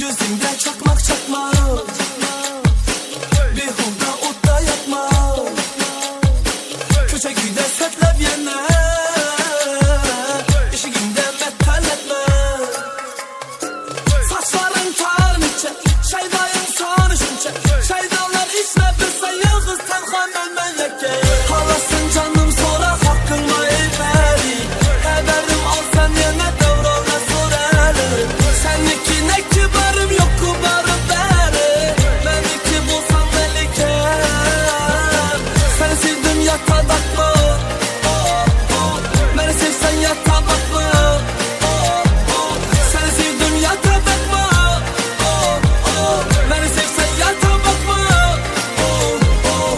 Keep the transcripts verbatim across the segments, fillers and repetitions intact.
Gözümde çakmak çakma, bir hulda otta yakma, köşe güde söklep yeme, eşigimde bettel etme. Saçların tarniçe, şeydayım sanışınça, şeydalar işle bilse yalğız tenha melmen yekke. Halasın canım sonra hakkınma eyferi, haberim al sen yine devrana sorarım. Senlik ne kibarım yok kubarım beri, benimki bulsam delikem. Seni sevdim yata bakma, oh, oh. Beni sevsen yata bakma, oh, oh. Seni sevdim yata bakma, oh, oh. Beni sevsen yata bakma, oh, oh.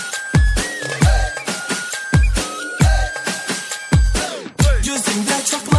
Gözümde çakma